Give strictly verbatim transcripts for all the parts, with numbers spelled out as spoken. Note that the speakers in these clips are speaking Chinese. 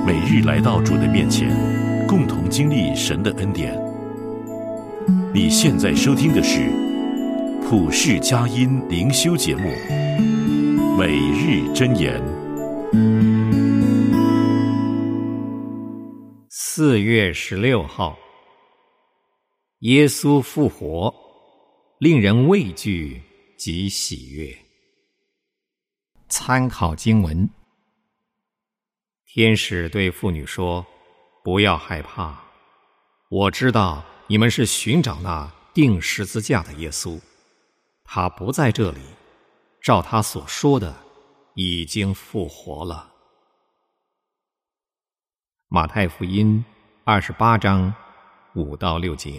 每日来到主的面前，共同经历神的恩典。你现在收听的是普世佳音灵修节目《每日箴言》。 四月十六号，耶稣复活，令人畏惧及喜悦。参考经文：天使对妇女说：“不要害怕，我知道你们是寻找那钉十字架的耶稣，他不在这里，照他所说的，已经复活了。”马太福音二十八章五到六节。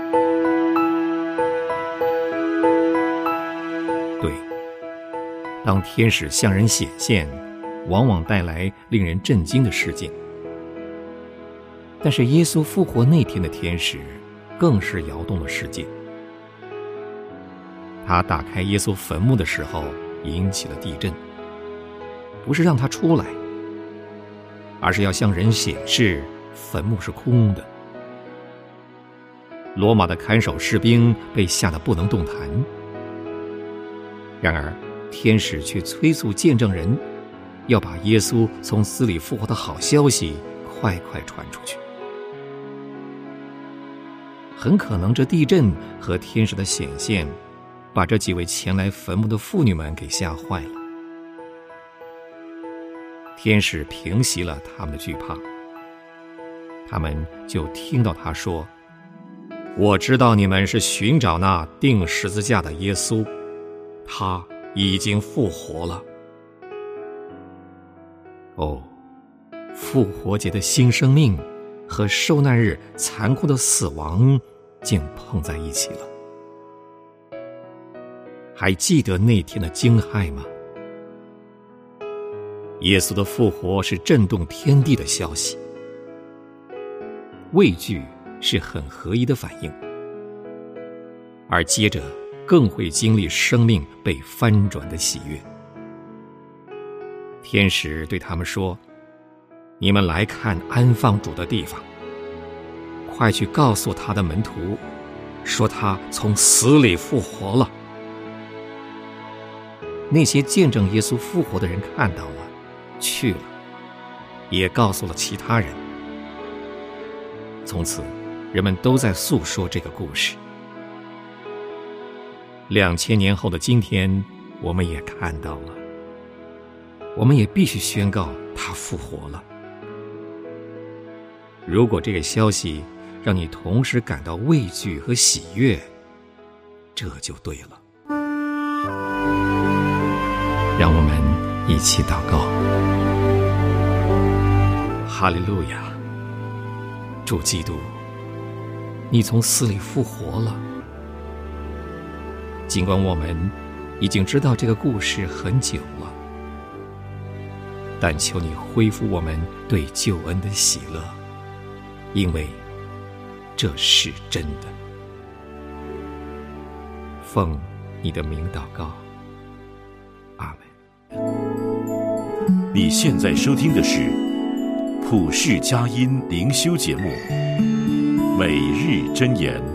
对，当天使向人显现，往往带来令人震惊的事件。但是耶稣复活那天的天使，更是摇动了世界。他打开耶稣坟墓的时候，引起了地震，不是让他出来，而是要向人显示坟墓是空的。罗马的看守士兵被吓得不能动弹，然而天使却催促见证人，要把耶稣从死里复活的好消息快快传出去。很可能这地震和天使的显现，把这几位前来坟墓的妇女们给吓坏了。天使平息了他们的惧怕，他们就听到他说：“我知道你们是寻找那钉十字架的耶稣，他已经复活了。”哦，复活节的新生命和受难日残酷的死亡竟碰在一起了。还记得那天的惊骇吗？耶稣的复活是震动天地的消息，畏惧是很合一的反应，而接着更会经历生命被翻转的喜悦。天使对他们说：“你们来看安放主的地方，快去告诉他的门徒，说他从死里复活了。”那些见证耶稣复活的人看到了，去了，也告诉了其他人。从此，人们都在诉说这个故事。两千年后的今天，我们也看到了，我们也必须宣告他复活了。如果这个消息让你同时感到畏惧和喜悦，这就对了。让我们一起祷告。哈利路亚，主基督，你从死里复活了。尽管我们已经知道这个故事很久了，但求你恢复我们对救恩的喜乐，因为这是真的。奉你的名祷告，阿们。 你现在收听的是普世佳音灵修节目《每日箴言》。